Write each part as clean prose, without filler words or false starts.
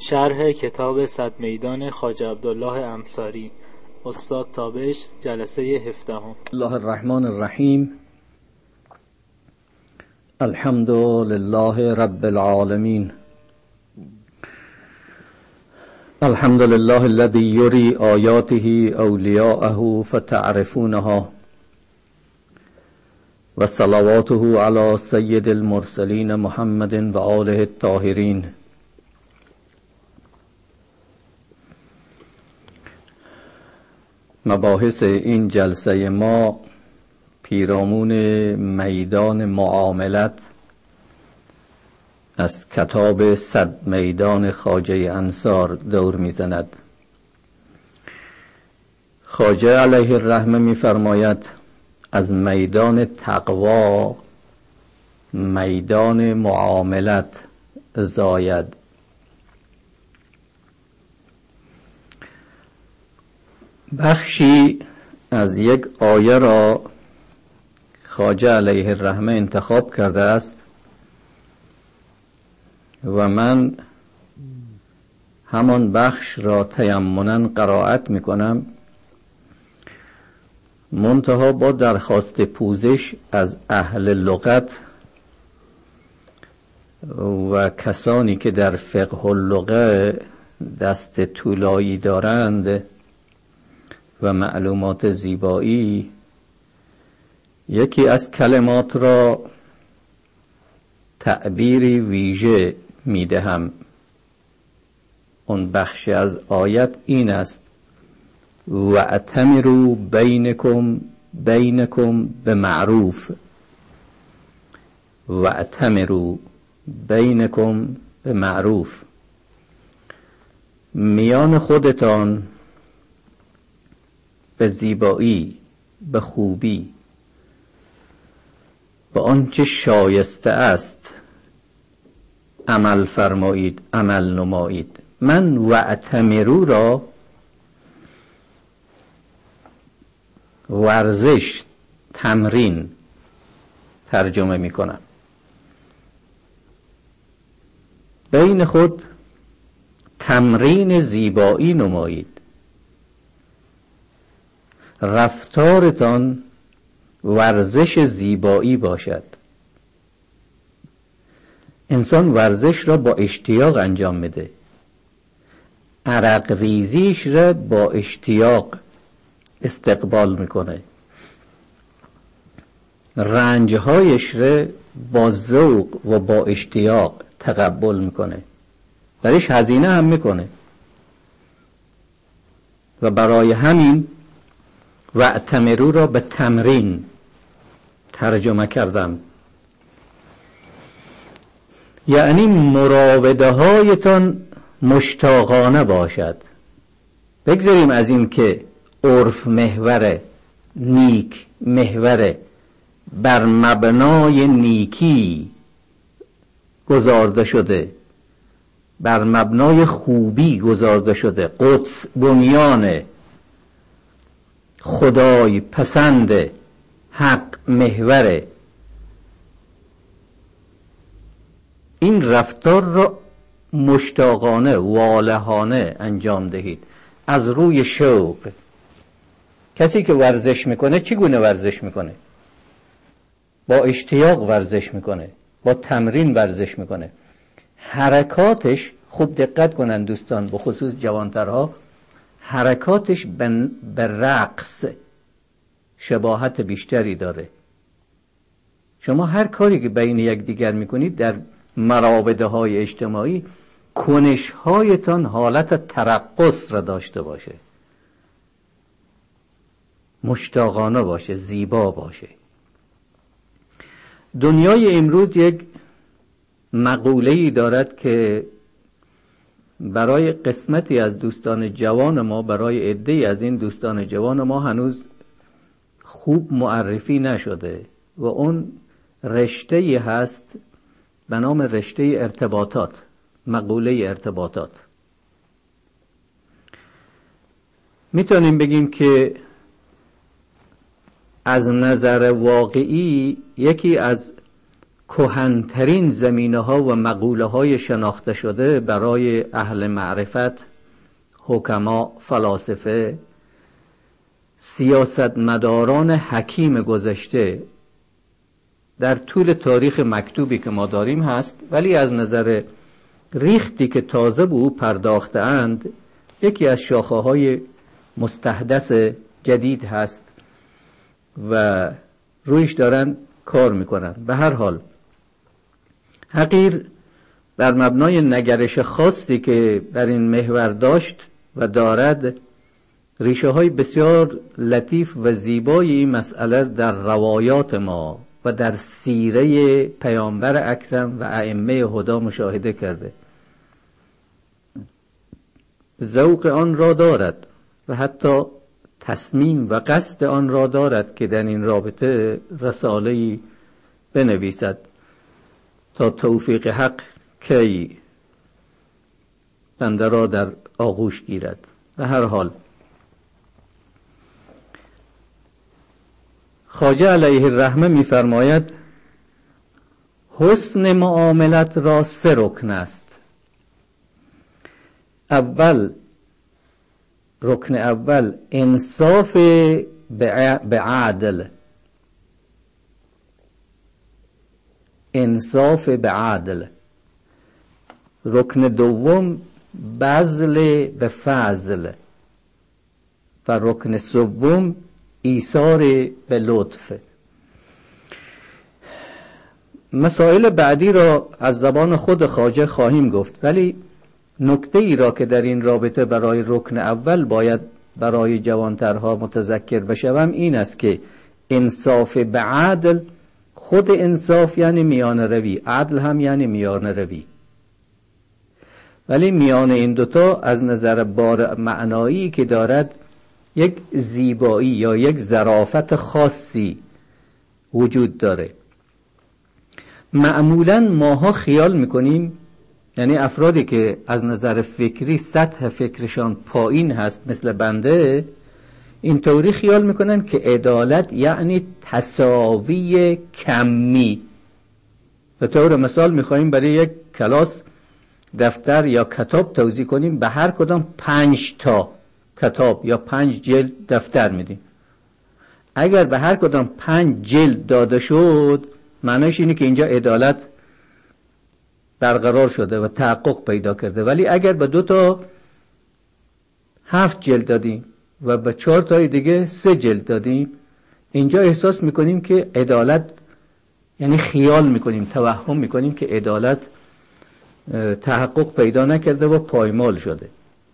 شرح کتاب صد میدان خواجه عبدالله انصاری، استاد تابش، جلسه 17. الله الرحمن الرحیم. الحمد لله رب العالمین. الحمد لله الذي يري آياته أولياءه فتعرفونها، وصلواته على سيد المرسلين محمد وآله الطاهرين. مباحث این جلسه ما پیرامون میدان معاملت از کتاب صد میدان خواجه انصار دور میزند. خواجه علیه الرحمه میفرماید از میدان تقوا میدان معاملت زاید. بخشی از یک آیه را خواجه علیه الرحمه انتخاب کرده است و من همان بخش را تیمنا قرائت میکنم، منتها با درخواست پوزش از اهل لغت و کسانی که در فقه اللغه دست طولایی دارند و معلومات زیبایی. یکی از کلمات را تعبیری ویژه میدهم. اون بخش از آیت این است: واعتمروا بینکم بمعروف. واعتمروا بینکم بمعروف، میان خودتان به زیبایی، به خوبی، به آنچه شایسته است عمل فرمایید، عمل نمایید. من واعتمروا را ورزش، تمرین ترجمه می کنم. بین خود تمرین زیبایی نمایید. رفتارتان ورزش زیبایی باشد. انسان ورزش را با اشتیاق انجام میده. عرق ریزیش را با اشتیاق استقبال میکنه. رنجهایش را با ذوق و با اشتیاق تقبل میکنه. درش هزینه هم میکنه. و برای همین واعتمروا را به تمرین ترجمه کردم. یعنی مراوده هایتان مشتاقانه باشد. بگذاریم از این که عرف محور، نیک محور، بر مبنای نیکی گذارده شده، بر مبنای خوبی گذارده شده، قدس بنیان، خدای پسند، حق محور. این رفتار را مشتاقانه، والهانه انجام دهید، از روی شوق. کسی که ورزش میکنه چگونه ورزش میکنه؟ با اشتیاق ورزش میکنه، با تمرین ورزش میکنه. حرکاتش، خوب دقت کنن دوستان، به خصوص جوانترها، حرکاتش به رقص شباهت بیشتری داره. شما هر کاری که بین یک دیگر میکنید در مراوده های اجتماعی، کنش هایتان حالت ترقص را داشته باشه، مشتاقانه باشه، زیبا باشه. دنیای امروز یک مقوله‌ای دارد که برای قسمتی از دوستان جوان ما، برای عده‌ای از این دوستان جوان ما هنوز خوب معرفی نشده و اون رشته‌ای هست به نام رشته ارتباطات، مقوله ارتباطات. میتونیم بگیم که از نظر واقعی یکی از کهن‌ترین زمینه‌ها و مقوله‌های شناخته شده برای اهل معرفت، حکما، فلاسفه، سیاستمداران حکیم گذشته در طول تاریخ مکتوبی که ما داریم هست، ولی از نظر ریختی که تازه به او پرداخته‌اند یکی از شاخه‌های مستحدث جدید هست و رویش دارن کار میکنن. به هر حال حقیر بر مبنای نگرش خاصی که بر این محور داشت و دارد، ریشه های بسیار لطیف و زیبایی این مسئله در روایات ما و در سیره پیامبر اکرم و ائمه هدی مشاهده کرده. ذوق آن را دارد و حتی تصمیم و قصد آن را دارد که در این رابطه رساله‌ای بنویسد تا توفیق حق کی بنده را در آغوش گیرد. به هر حال خواجه علیه الرحمه می‌فرماید حسن معاملت را 3 رکن است. رکن اول انصاف به عدل، انصاف به عدل. رکن دوم بذل به فضل و رکن سوم ایثار به لطف. مسائل بعدی را از زبان خود خواجه خواهیم گفت، ولی نکته ای را که در این رابطه برای رکن اول باید برای جوانترها متذکر بشوم این است که انصاف به عدل، خود انصاف یعنی میانه روی، عدل هم یعنی میانه روی، ولی میان این دوتا از نظر بار معنایی که دارد یک زیبایی یا یک ظرافت خاصی وجود داره. معمولاً ماها خیال میکنیم، یعنی افرادی که از نظر فکری سطح فکرشان پایین هست مثل بنده، اینطوری خیال میکنن که عدالت یعنی تساوی کمی. به طور مثال میخواییم برای یک کلاس دفتر یا کتاب توزیع کنیم، به هر کدام 5 تا کتاب یا 5 جلد دفتر میدیم. اگر به هر کدام 5 جلد داده شد، معنیش اینه که اینجا عدالت برقرار شده و تحقق پیدا کرده. ولی اگر به 2 تا 7 جلد دادیم و به 4 تای دیگه 3 جلد دادیم، اینجا احساس میکنیم که عدالت، یعنی خیال میکنیم، توهم میکنیم که عدالت تحقق پیدا نکرده و پایمال شده.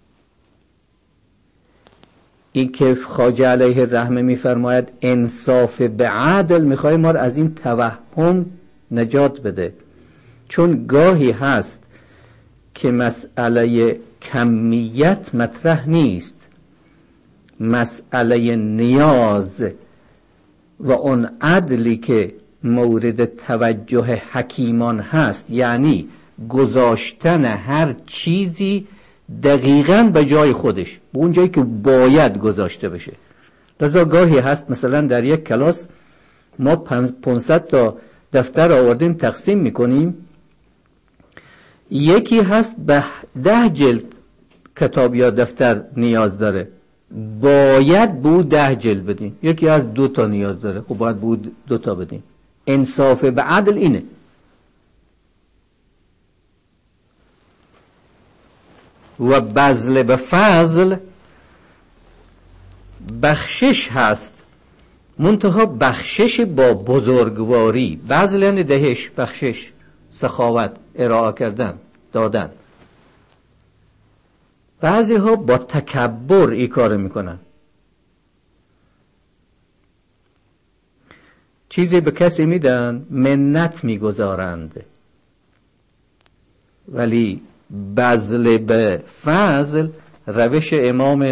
این که خواجه علیه الرحمه میفرماید انصاف به عدل، میخوای ما رو از این توهم نجات بده، چون گاهی هست که مسئله کمیت مطرح نیست، مسئله نیاز و اون عدلی که مورد توجه حکیمان هست، یعنی گذاشتن هر چیزی دقیقاً به جای خودش، به اون جایی که باید گذاشته بشه. لذا گاهی هست مثلا در یک کلاس ما 500 تا دفتر آوردیم تقسیم میکنیم، یکی هست به 10 جلد کتاب یا دفتر نیاز داره، باید به 10 جلد بدیم. یکی از 2 تا نیاز داره، خب باید به 2 تا بدیم. انصاف به عدل اینه. و بذل به فضل بخشش هست، منتها بخشش با بزرگواری. بذل یعنی دهش، بخشش، سخاوت، ارائه کردن، دادن. بعضی ها با تکبر این کار میکنن، چیزی به کسی میدن منت میگذارند، ولی بذل به فضل روش امام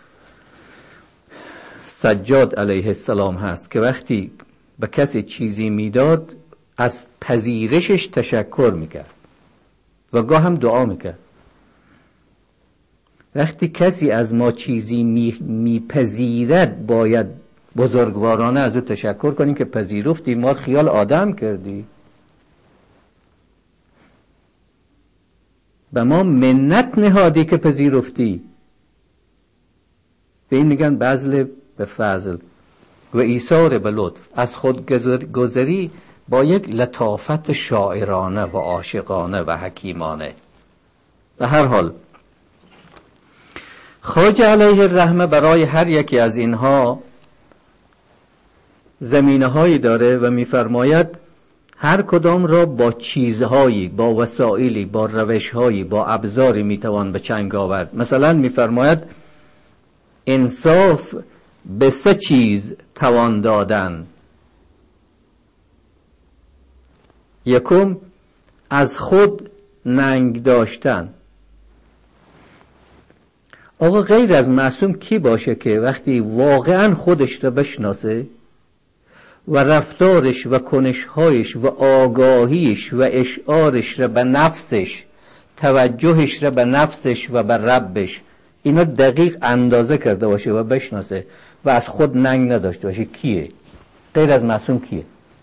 سجاد علیه السلام هست که وقتی به کسی چیزی میداد از پذیرشش تشکر میکرد و گاه هم دعا میکرد. وقتی کسی از ما چیزی میپذیرد باید بزرگوارانه از او تشکر کنیم که پذیرفتی، ما خیال آدم کردی. به ما منت نهادی که پذیرفتی. به این میگن بذل به فضل و ایثار به لطف. از خود گذری با یک لطافت شاعرانه و عاشقانه و حکیمانه. به هر حال خواجه علیه الرحمه برای هر یکی از اینها زمینه هایی داره و میفرماید هر کدام را با چیزهایی، با وسایلی، با روشهایی، با ابزاری میتوان به چنگ آورد. مثلا میفرماید انصاف به 3 چیز توان دادن. یکم از خود ننگ داشتن. آقا غیر از معصوم کی باشه که وقتی واقعا خودش را بشناسه و رفتارش و کنشهایش و آگاهیش و اشعارش را به نفسش، توجهش را به نفسش و به ربش اینا دقیق اندازه کرده باشه و بشناسه و از خود ننگ نداشته باشه، کیه؟ غیر از معصوم کیه؟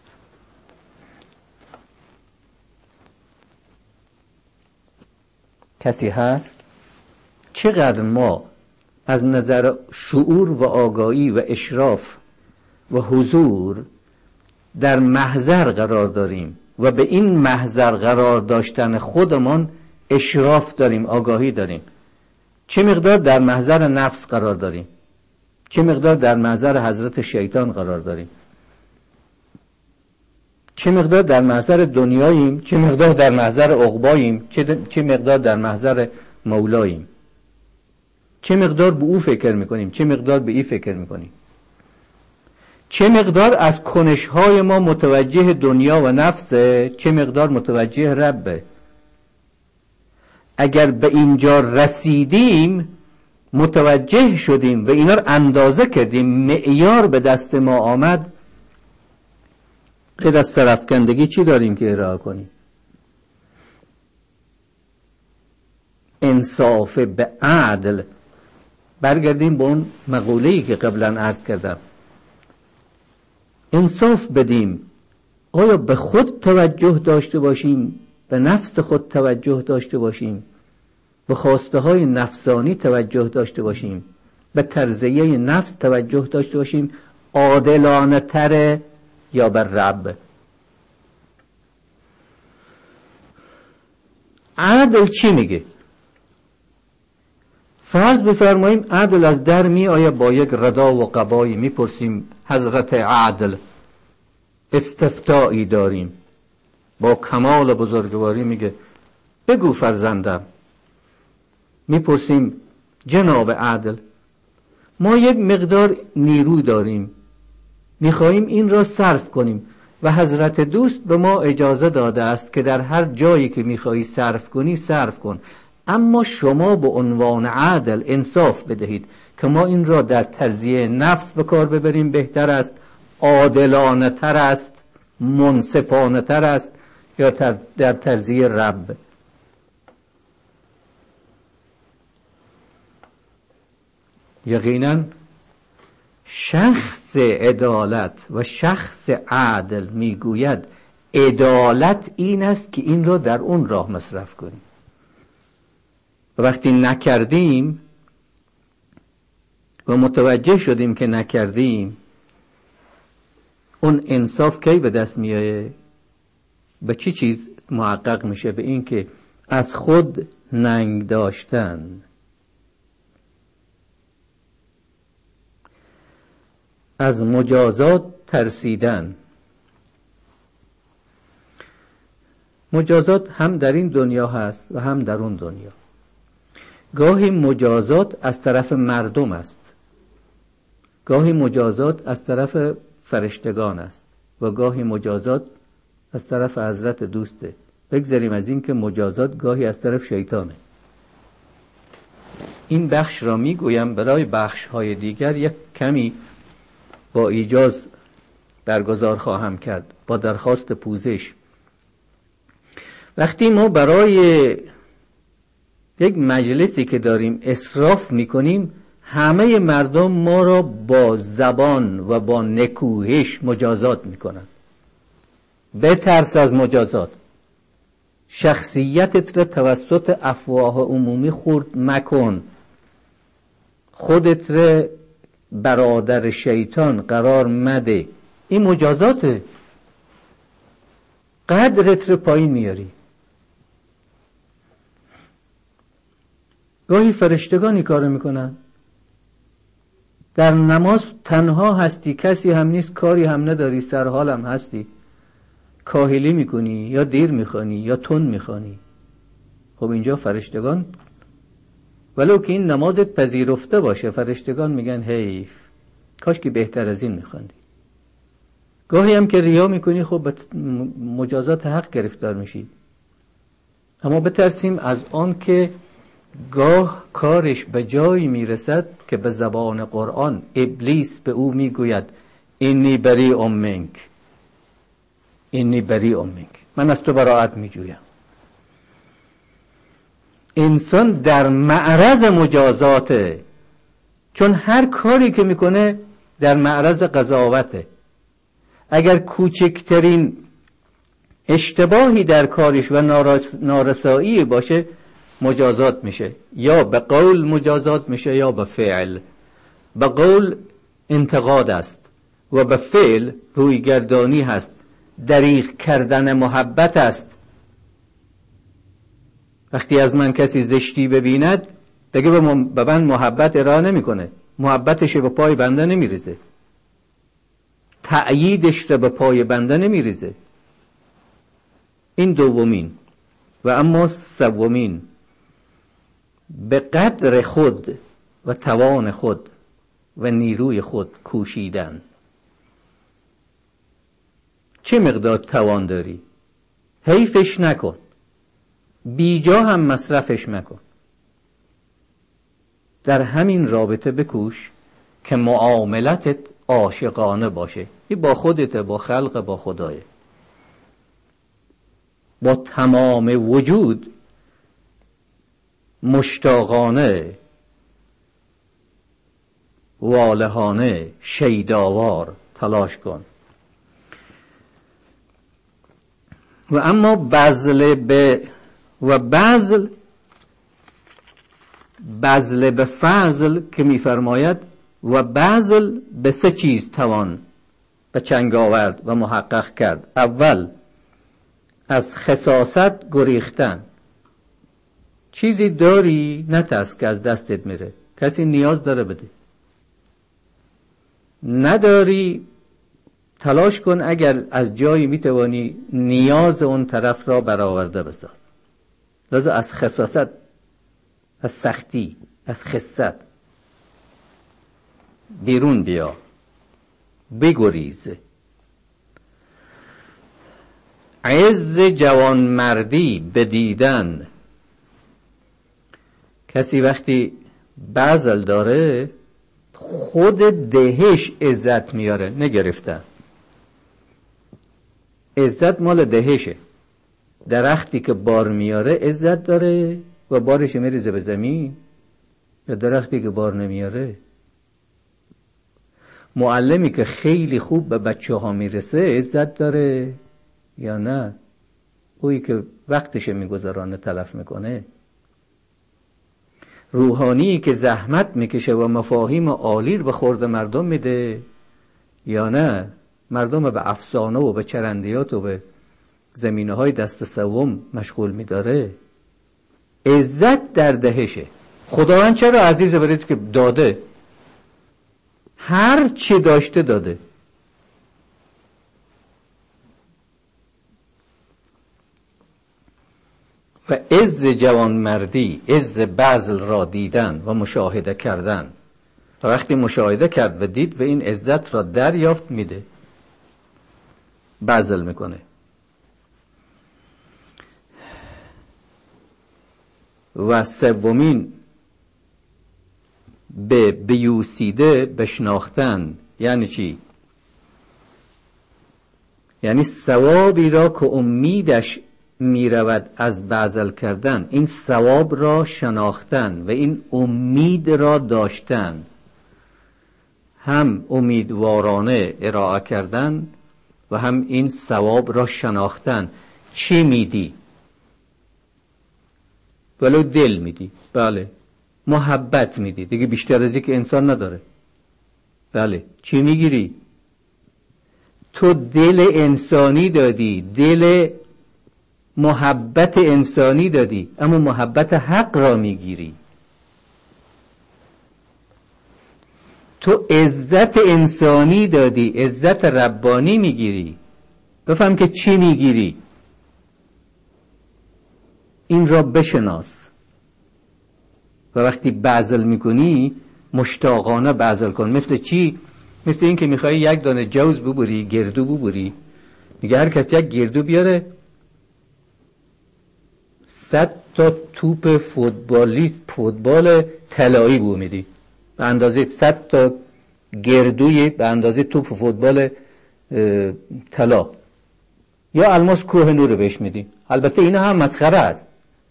کسی هست؟ چقدر ما از نظر شعور و آگاهی و اشراف و حضور در محضر قرار داریم و به این محضر قرار داشتن خودمان اشراف داریم، آگاهی داریم. چه مقدار در محضر نفس قرار داریم، چه مقدار در محضر حضرت شیطان قرار داریم، چه مقدار در محضر دنیاییم، چه مقدار در محضر عقباییم، چه مقدار در محضر مولاییم، چه مقدار به او فکر میکنیم، چه مقدار به ای فکر میکنیم، چه مقدار از کنشهای ما متوجه دنیا و نفسه، چه مقدار متوجه ربه. اگر به اینجا رسیدیم، متوجه شدیم و اینا رو اندازه کردیم، معیار به دست ما آمد، غیر از سرفکندگی چی داریم که ارائه کنیم؟ انصاف به عدل. برگردیم به اون مقوله‌ای که قبلا عرض کردم، انصاف بدیم. آیا به خود توجه داشته باشیم، به نفس خود توجه داشته باشیم، به خواسته های نفسانی توجه داشته باشیم، به ترضیه نفس توجه داشته باشیم، عادلانه تره یا بر رب؟ عدل چی میگه؟ فرض بفرماییم عدل از در می آیا با یک ردا و قبایی، میپرسیم حضرت عدل، استفتایی داریم، با کمال بزرگواری میگه بگو فرزندم. میپرسیم جناب عدل، ما یک مقدار نیرو داریم، میخواییم این را صرف کنیم و حضرت دوست به ما اجازه داده است که در هر جایی که میخوایی صرف کنی صرف کن، اما شما به عنوان عدل انصاف بدهید که ما این را در ترضیه نفس به کار ببریم بهتر است، عادلانه تر است، منصفانه تر است، یا در ترضیه رب؟ یقینا شخص عدالت و شخص عدل میگوید عدالت این است که این را در اون راه مصرف کنیم. و وقتی نکردیم و متوجه شدیم که نکردیم، اون انصاف کی به دست میایه؟ به چی چیز محقق میشه؟ به این که از خود ننگ داشتن، از مجازات ترسیدن. مجازات هم در این دنیا هست و هم در اون دنیا. گاهی مجازات از طرف مردم است، گاهی مجازات از طرف فرشتگان است و گاهی مجازات از طرف حضرت دوسته. بگذاریم از این که مجازات گاهی از طرف شیطانه. این بخش را میگویم، برای بخش های دیگر یک کمی با ایجاز برگزار خواهم کرد با درخواست پوزش. وقتی ما برای یک مجلسی که داریم اسراف میکنیم، همه مردم ما را با زبان و با نکوهش مجازات میکنن. بترس از مجازات. شخصیتت را توسط افواه عمومی خورد مکن. خودت را برادر شیطان قرار مده. این مجازاته. قدرت رو پایین میاری. گاهی فرشتگانی کارو میکنن. در نماز تنها هستی، کسی هم نیست، کاری هم نداری، سرحال هم هستی، کاهلی میکنی یا دیر میخوانی یا تون میخوانی. خب اینجا فرشتگان، ولو که این نمازت پذیرفته باشه، فرشتگان میگن حیف، کاش که بهتر از این میخواندی. گاهی هم که ریا میکنی، خب به مجازات حق گرفتار میشی. اما بترسیم از آن که گاه کارش به جایی میرسد که به زبان قرآن ابلیس به او میگوید اینی بریء منک، اینی بریء منک، من از تو براءت میجویم. انسان در معرض مجازاته، چون هر کاری که میکنه در معرض قضاوته. اگر کوچکترین اشتباهی در کارش و نارسایی باشه مجازات میشه، یا به قول مجازات میشه یا به فعل. به قول انتقاد است و به فعل رویگردانی هست، دریغ کردن محبت است. وقتی از من کسی زشتی ببیند دیگه به من محبت ارائه نمیکنه، محبتش به پای بنده نمیریزه، تأییدش رو به پای بنده نمیریزه. این دومین. و اما سومین، به قدر خود و توان خود و نیروی خود کوشیدن. چه مقدار توان داری حیفش نکن، بیجا هم مصرفش مکن. در همین رابطه بکوش که معاملتت عاشقانه باشه. این با خودت، با خلق، با خدای، با تمام وجود مشتاقانه، والهانه، شیداوار تلاش کن. و اما بذل به فضل که می‌فرماید و بذل به 3 چیز توان به چنگ آورد و محقق کرد. اول، از خساست گریختن. چیزی داری نترس که از دستت میره، کسی نیاز داره بده. نداری تلاش کن اگر از جایی میتوانی نیاز اون طرف را برآورده بساز. لذا از خساست، از سختی، از خست بیرون بیا، بگریز. عز جوانمردی بدیدن. کسی وقتی بذل داره خود دهش عزت میاره، نگرفتن. عزت مال دهشه. درختی که بار میاره عزت داره و بارش میریزه به زمین، یا درختی که بار نمیاره. معلمی که خیلی خوب به بچه ها میرسه عزت داره یا نه؟ اویی که وقتش میگذرانه تلف میکنه. روحانی که زحمت میکشه و مفاهیم عالی رو به خورد مردم میده یا نه؟ مردم به افسانه و به چرندیات و به زمینه های دست سوم مشغول میداره. عزت در دهشه. خداوند چرا عزیز برید که داده، هر چی داشته داده. و عز جوانمردی، عز بذل را دیدن و مشاهده کردن. و وقتی مشاهده کرد و دید و این عزت را دریافت میده، بذل میکنه. و سومین، به بیوسیده بشناختن. یعنی چی؟ یعنی ثوابی را که امیدش میرود از بذل کردن، این ثواب را شناختن و این امید را داشتن. هم امیدوارانه ارائه کردن و هم این ثواب را شناختن. چی میدی؟ ولو دل میدی، بله. محبت میدی، دیگه بیشتر از یک انسان نداره. بله. چی میگیری؟ تو دل انسانی دادی، دل محبت انسانی دادی، اما محبت حق را میگیری. تو عزت انسانی دادی، عزت ربانی میگیری. بفهم که چی میگیری. این را بشناس و وقتی بعضل میکنی مشتاقانه بعضل کن. مثل چی؟ مثل این که میخوای یک دانه جوز ببری، گردو ببری. میگه هر کسی یک گردو بیاره 100 تا توپ فوتبال طلایی بو میدی، به اندازه 100 تا گردوی به اندازه توپ فوتبال طلا یا الماس کوه نور بهش میدی. البته اینا هم مسخره است،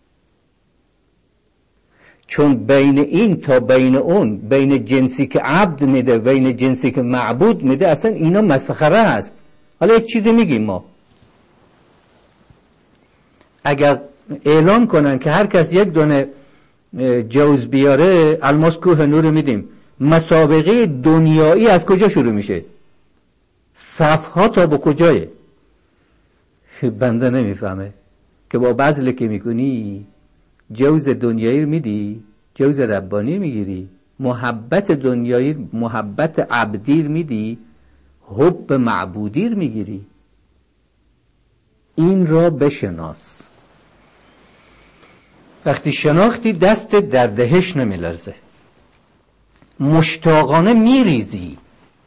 چون بین این تا بین اون، بین جنسی که عبد میده بین جنسی که معبود میده، اصلا اینا مسخره است. حالا یک چیزی میگیم، ما اگر اعلام کنن که هر کس یک دونه جوز بیاره الماس کوه نور میدیم، مسابقه دنیایی از کجا شروع میشه؟ صفها تا به کجایه؟ بنده نمیفهمه که با بذل که میکنی جوز دنیایی میدی، جوز ربانی میگیری، محبت دنیایی، محبت عبدیر میدی، حب معبودیر میگیری. این را بشناس. وقتی شناختی دست در دهش نمیلرزه، مشتاقانه میریزی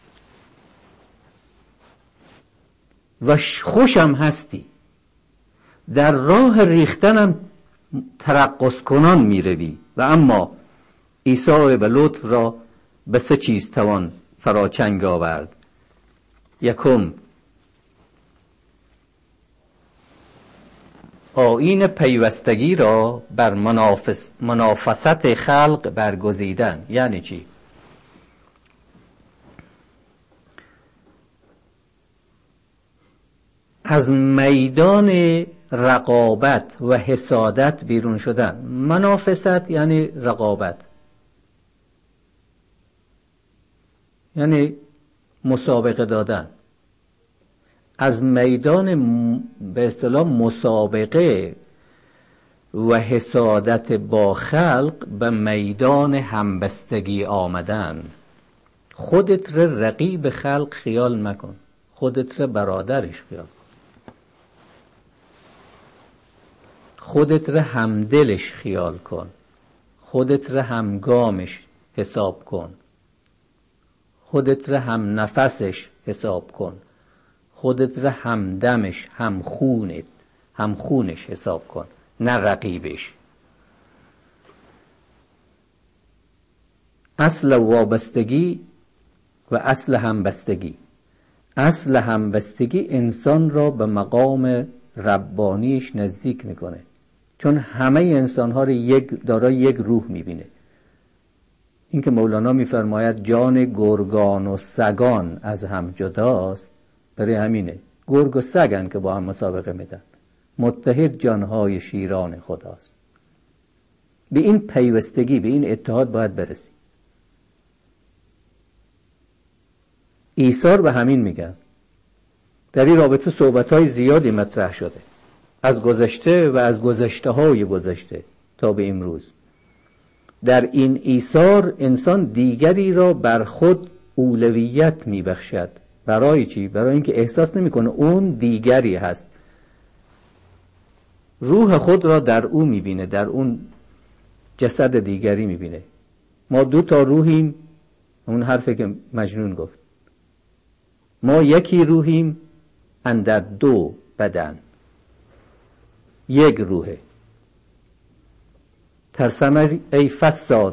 و خوشم هستی. در راه ریختنم ترقص کنان میروی. و اما عیسی به لطف را به 3 چیز توان فراچنگ آورد. یکم، آیین پیوستگی را بر منافست خلق برگزیدن. یعنی چی؟ از میدان رقابت و حسادت بیرون شدن. منافست یعنی رقابت، یعنی مسابقه دادن. از میدان به اصطلاح مسابقه و حسادت با خلق به میدان همبستگی آمدن. خودت را رقیب خلق خیال مکن، خودت را برادرش خیال کن، خودت را همدلش خیال کن، خودت را همگامش حساب کن، خودت را هم نفسش حساب کن، خودت را همدمش، همخونش حساب کن، نه رقیبش. اصل وابستگی و اصل همبستگی. اصل همبستگی انسان را به مقام ربانیش نزدیک میکنه، چون همه انسانها را دارای یک روح میبینه. این که مولانا میفرماید جان گرگان و سگان از هم جداست، برای همینه. گرگ و سگن که با هم مسابقه میدن، متحد جانهای شیران خداست. به این پیوستگی، به این اتحاد باید برسی. ایثار به همین میگن. در این رابطه صحبت‌های زیادی مطرح شده، از گذشته و از گذشته‌های گذشته تا به امروز. در این ایثار انسان دیگری را بر خود اولویت میبخشد. برای چی؟ برای اینکه احساس نمیکنه اون دیگری هست. روح خود را در او میبینه، در اون جسد دیگری میبینه. ما 2 تا روحیم، اون حرفی که مجنون گفت. ما یکی روحیم اندر 2 بدن، یک روحه. ترسم ای فساد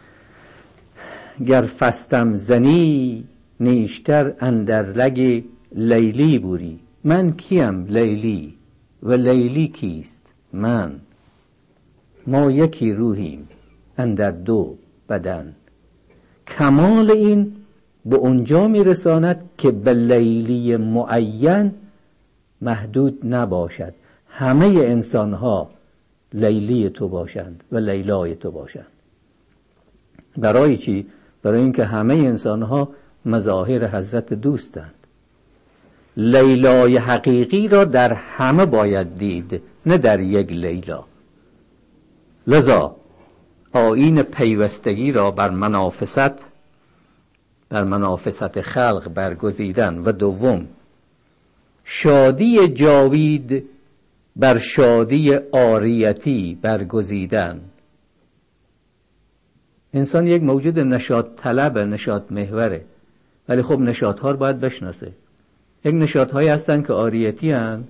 گر فستم زنی، نیشتر اندر لگ لیلی بوری. من کیم لیلی و لیلی کیست من؟ ما یکی روحیم اندر 2 بدن. کمال این به اونجا میرساند که به لیلی معین محدود نباشد. همه انسان ها لیلی تو باشند و لیلای تو باشند. برای چی؟ برای اینکه همه انسانها مظاهر حضرت دوستند. لیلای حقیقی را در همه باید دید، نه در یک لیلا. لذا آیین پیوستگی را بر منافست خلق برگزیدن و دوم شادی جاوید بر شادی عاریتی برگزیدن. انسان یک موجود نشاط طلب، نشاط محوره، ولی خب نشاط ها رو باید بشناسه. یک نشاط هایی هستن که عاریتی هن،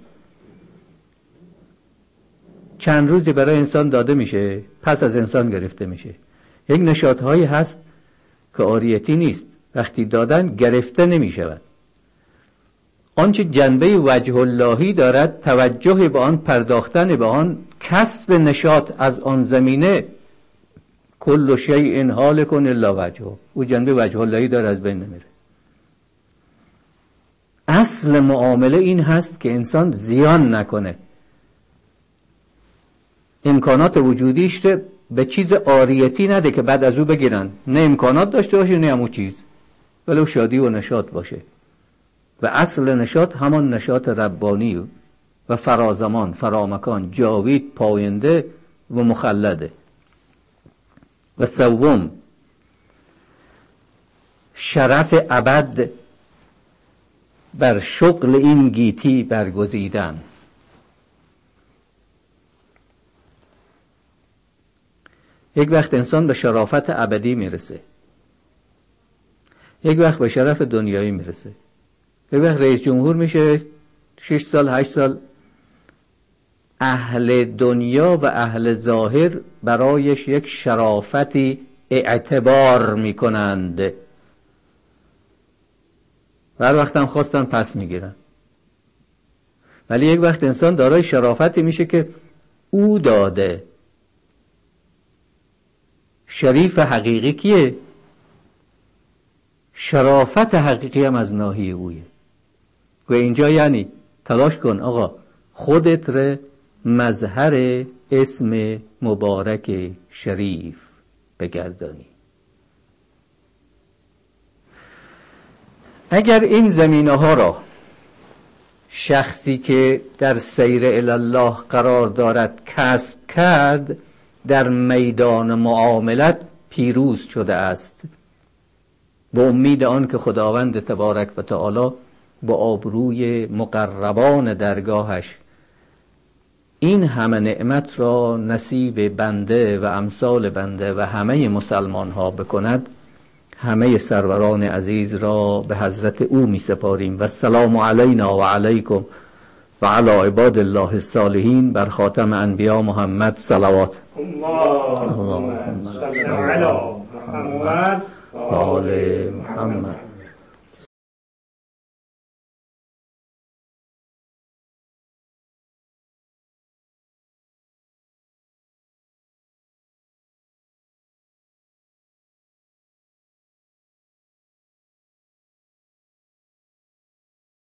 چند روزی برای انسان داده میشه، پس از انسان گرفته میشه. یک نشاط هایی هست که عاریتی نیست، وقتی دادن گرفته نمیشود. آنچه جنبه وجه اللهی دارد، توجه به آن، پرداختن به آن، کسب نشاط از آن زمینه، کل شیء هالک الا وجهه، او جنبه وجه اللهی داره، از بین نمیره. اصل معامله این هست که انسان زیان نکنه، امکانات وجودیش رو به چیز عاریتی نده که بعد از او بگیرن. نه امکانات داشته باشه نه همون چیز، ولو شادی و نشاط باشه. و اصل نشاط همان نشاط ربانی و فرازمان، فرامکان، جاوید، پاینده و مخلده. و سوم شرف ابد بر شغل این گیتی برگزیدن. یک وقت انسان به شرافت ابدی میرسه، یک وقت به شرف دنیایی میرسه. یک وقت رئیس جمهور میشه، 6 سال 8 سال اهل دنیا و اهل ظاهر برایش یک شرافتی اعتبار میکنند، هر وقت هم خواستن پس میگیرن. ولی یک وقت انسان دارای شرافتی میشه که او داده. شریف حقیقی کیه؟ شرافت حقیقی هم از ناحیه اویه. و اینجا یعنی تلاش کن آقا خودت رو مظهر اسم مبارک شریف بگردانی. اگر این زمینه ها را شخصی که در سیر الله قرار دارد کسب کرد، در میدان معاملت پیروز شده است، با امید آن که خداوند تبارک و تعالی با آبروی مقربان درگاهش این همه نعمت را نصیب بنده و امثال بنده و همه مسلمان ها بکند. همه سروران عزیز را به حضرت او می سپاریم. و السلام علینا و علیکم و علی عباد الله الصالحین. بر خاتم انبیا محمد صلوات. اللهم صل علی محمد و آل محمد.